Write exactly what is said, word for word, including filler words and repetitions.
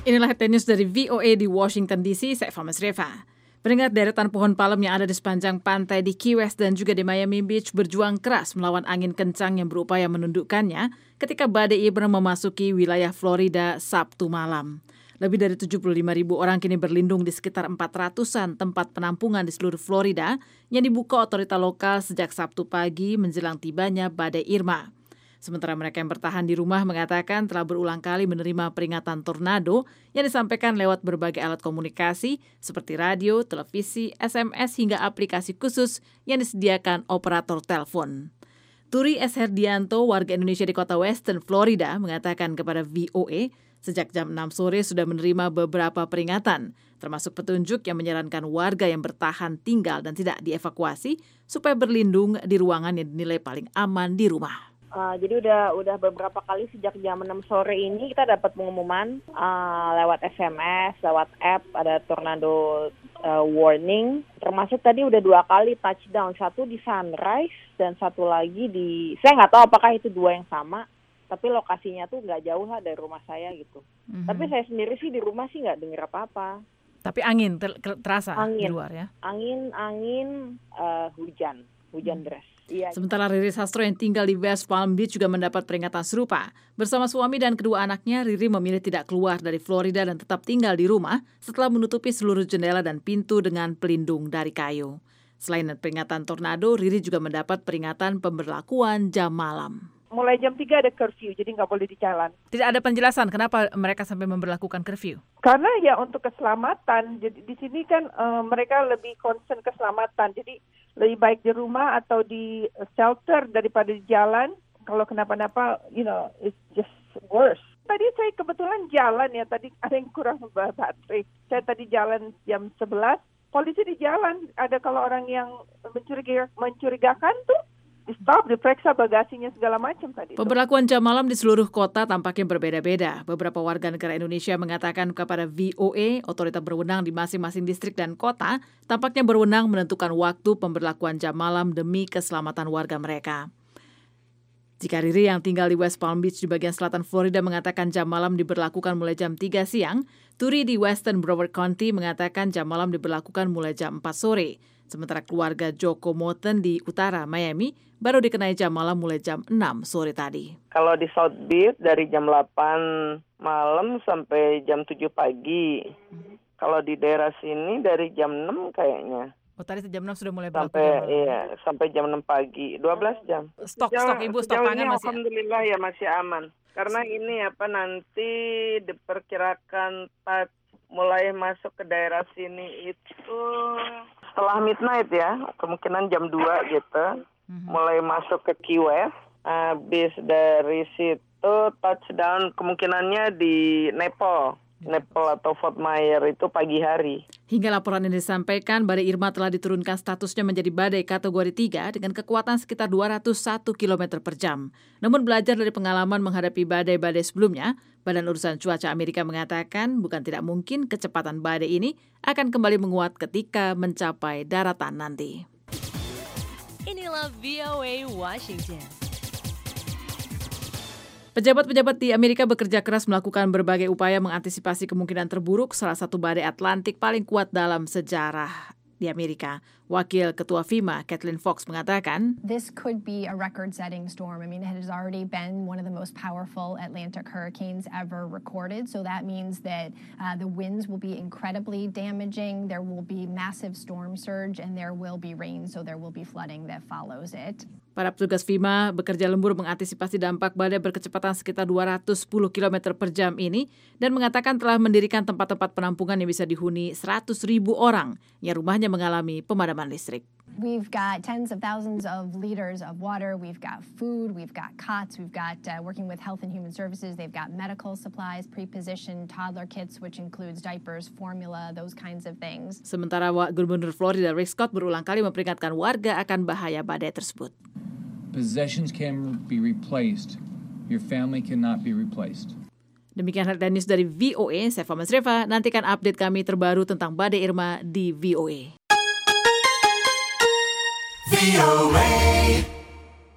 Inilah Headline News dari V O A di Washington D C, saya Fama Sreva. Pendengar, deretan pohon palem yang ada di sepanjang pantai di Key West dan juga di Miami Beach berjuang keras melawan angin kencang yang berupaya menundukkannya ketika badai Irma memasuki wilayah Florida Sabtu malam. Lebih dari tujuh puluh lima ribu orang kini berlindung di sekitar empat ratusan tempat penampungan di seluruh Florida yang dibuka otoritas lokal sejak Sabtu pagi menjelang tibanya badai Irma. Sementara mereka yang bertahan di rumah mengatakan telah berulang kali menerima peringatan tornado yang disampaikan lewat berbagai alat komunikasi seperti radio, televisi, S M S hingga aplikasi khusus yang disediakan operator telepon. Turi S. Herdianto, warga Indonesia di kota Western, Florida, mengatakan kepada V O A sejak jam enam sore sudah menerima beberapa peringatan, termasuk petunjuk yang menyarankan warga yang bertahan tinggal dan tidak dievakuasi supaya berlindung di ruangan yang dinilai paling aman di rumah. Uh, jadi udah udah beberapa kali sejak jam enam sore ini kita dapat pengumuman uh, lewat S M S, lewat app ada tornado uh, warning. Termasuk tadi udah dua kali touchdown, satu di Sunrise dan satu lagi di, saya nggak tahu apakah itu dua yang sama, tapi lokasinya tuh nggak jauh lah dari rumah saya gitu. Mm-hmm. Tapi saya sendiri sih di rumah sih nggak dengar apa-apa. Tapi angin ter- terasa angin, di luar ya? Angin, angin, uh, hujan, hujan hmm. deras. Iya. Sementara Riri Sastro yang tinggal di West Palm Beach juga mendapat peringatan serupa. Bersama suami dan kedua anaknya, Riri memilih tidak keluar dari Florida dan tetap tinggal di rumah setelah menutupi seluruh jendela dan pintu dengan pelindung dari kayu. Selain peringatan tornado, Riri juga mendapat peringatan pemberlakuan jam malam. Mulai jam tiga ada curfew, jadi nggak boleh di jalan. Tidak ada penjelasan kenapa mereka sampai memberlakukan curfew? Karena ya untuk keselamatan. Jadi di sini kan uh, mereka lebih concern keselamatan. Jadi lebih baik di rumah atau di shelter daripada di jalan. Kalau kenapa-napa, you know, it's just worse. Tadi saya kebetulan jalan ya, tadi ada yang kurang baterai. Saya tadi jalan jam sebelas, polisi di jalan. Ada kalau orang yang mencuriga, mencurigakan tuh, di stop, diperiksa bagasinya segala macam tadi. Pemberlakuan jam malam di seluruh kota tampaknya berbeda-beda. Beberapa warga negara Indonesia mengatakan kepada V O A, otoritas berwenang di masing-masing distrik dan kota tampaknya berwenang menentukan waktu pemberlakuan jam malam demi keselamatan warga mereka. Jika Riri yang tinggal di West Palm Beach di bagian selatan Florida mengatakan jam malam diberlakukan mulai jam tiga siang, Turi di Western Broward County mengatakan jam malam diberlakukan mulai jam empat sore. Sementara keluarga Joko Moten di utara Miami baru dikenai jam malam mulai jam enam sore tadi. Kalau di South Beach dari jam delapan malam sampai jam tujuh pagi. Mm-hmm. Kalau di daerah sini dari jam enam kayaknya. Oh, tadi jam enam sudah mulai berlaku. Sampai iya, sampai jam enam pagi, dua belas jam. Stok stok Ibu, stok pangan masih. Alhamdulillah ya masih aman. Karena ini apa nanti diperkirakan pas mulai masuk ke daerah sini itu setelah midnight ya, kemungkinan jam dua gitu, mm-hmm. mulai masuk ke Key West. Habis dari situ touchdown kemungkinannya di Naples, Naples atau Fort Myers itu pagi hari. Hingga laporan ini disampaikan, badai Irma telah diturunkan statusnya menjadi badai kategori tiga dengan kekuatan sekitar dua ratus satu kilometer per jam. Namun belajar dari pengalaman menghadapi badai-badai sebelumnya, Badan Urusan Cuaca Amerika mengatakan bukan tidak mungkin kecepatan badai ini akan kembali menguat ketika mencapai daratan nanti. Inilah V O A Washington. Pejabat-pejabat di Amerika bekerja keras melakukan berbagai upaya mengantisipasi kemungkinan terburuk salah satu badai Atlantik paling kuat dalam sejarah di Amerika. Wakil Ketua FEMA, Kathleen Fox, mengatakan, This could be a record-setting storm. I mean, it has already been one of the most powerful Atlantic hurricanes ever recorded. So that means that uh, the winds will be incredibly damaging. There will be massive storm surge and there will be rain. So there will be flooding that follows it. Para petugas FEMA bekerja lembur mengantisipasi dampak badai berkecepatan sekitar dua ratus sepuluh kilometer per jam ini dan mengatakan telah mendirikan tempat-tempat penampungan yang bisa dihuni seratus ribu orang yang rumahnya mengalami pemadaman listrik. We've got tens of thousands of liters of water, we've got food, we've got cots, we've got uh, working with Health and Human Services, they've got medical supplies, pre-positioned toddler kits, which includes diapers, formula, those kinds of things. Sementara Gubernur Florida Rick Scott berulang kali memperingatkan warga akan bahaya badai tersebut. Possessions can be replaced. Your family cannot be replaced. Demikian Headline News dari V O A, saya Fama Sreva. Nantikan update kami terbaru tentang badai Irma di V O A. V O A.